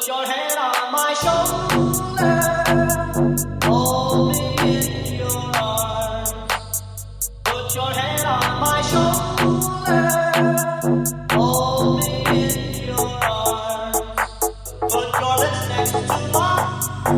Put your hand on my shoulder, hold me in your arms. Put your hand on my shoulder, hold me in your arms. Put your lips next to mine.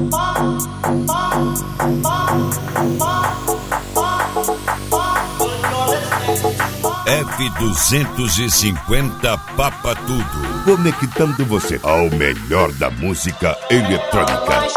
F250 Papa Tudo, conectando você ao melhor da música eletrônica.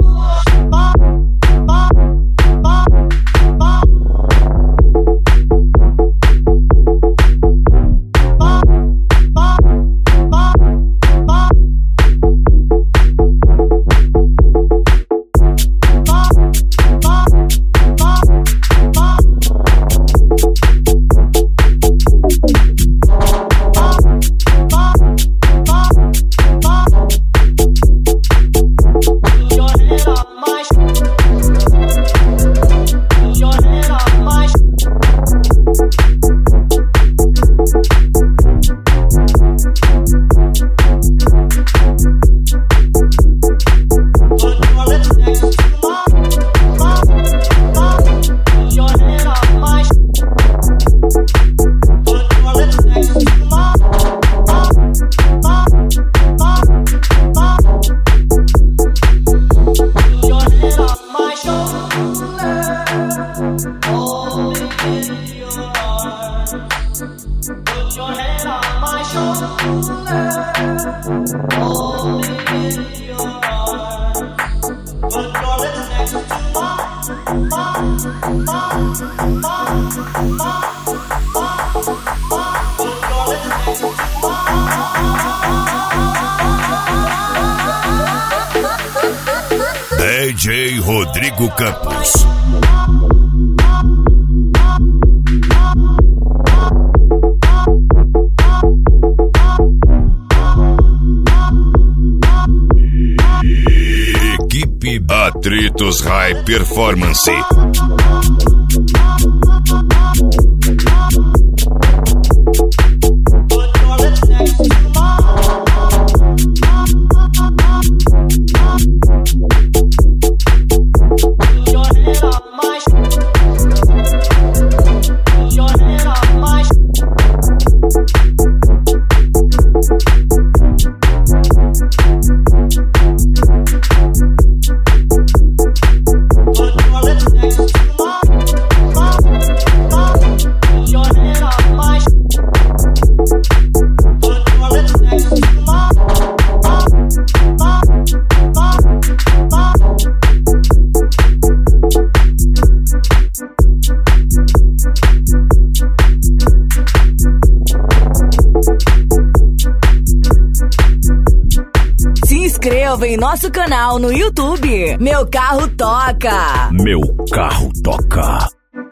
DJ Rodrigo Campos. Equipe Atritos High Performance. Inscreva em nosso canal no YouTube. Meu Carro Toca. Meu Carro Toca.